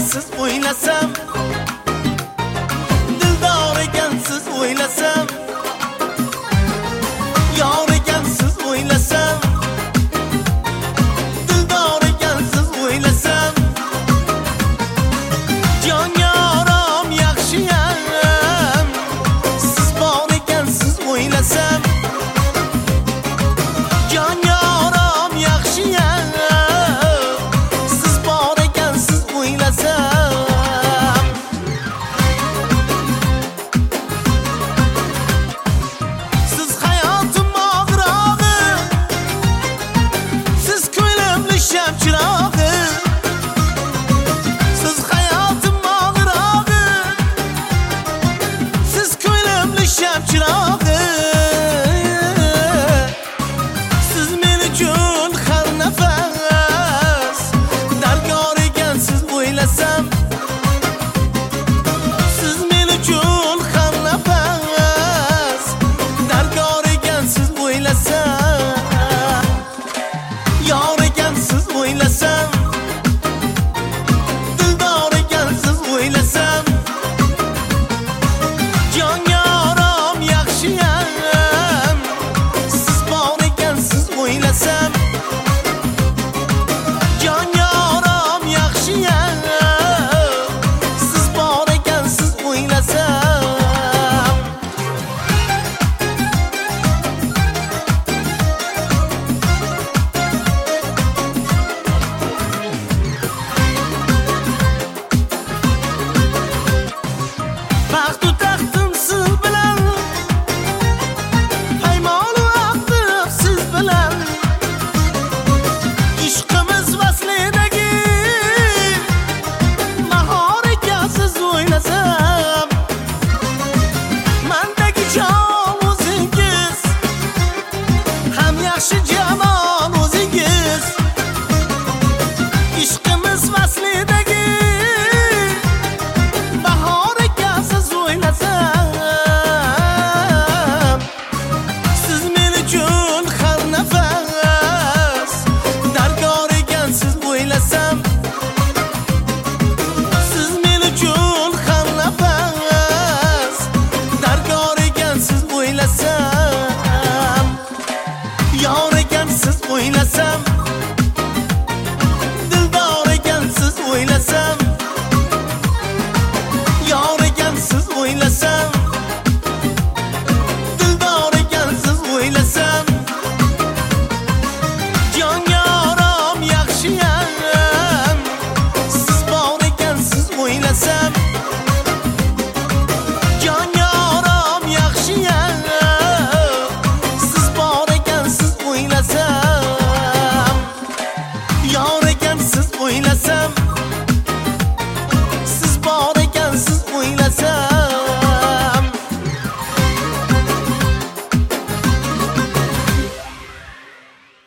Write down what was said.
ekansiz o'ylasam, dildor ekansiz o'ylasam, yor ekansiz o'ylasam, dildor ekansiz o'ylasam, jon yoram yaxshiyam, siz bor ekansiz o'ylasam, jon yoram yaxshiyam, siz bor ekansiz o'ylasam. Siz hayotim og'rog'i, siz ko'nglimni shamchirog'i, siz hayotim og'rog'i, siz ko'nglimni shamchirog'i, siz men uchun har nafas darkor ekansiz o'ylasam, siz men uchun har nafas darkor ekansiz o'ylasam, yor ekansiz o'ylasam.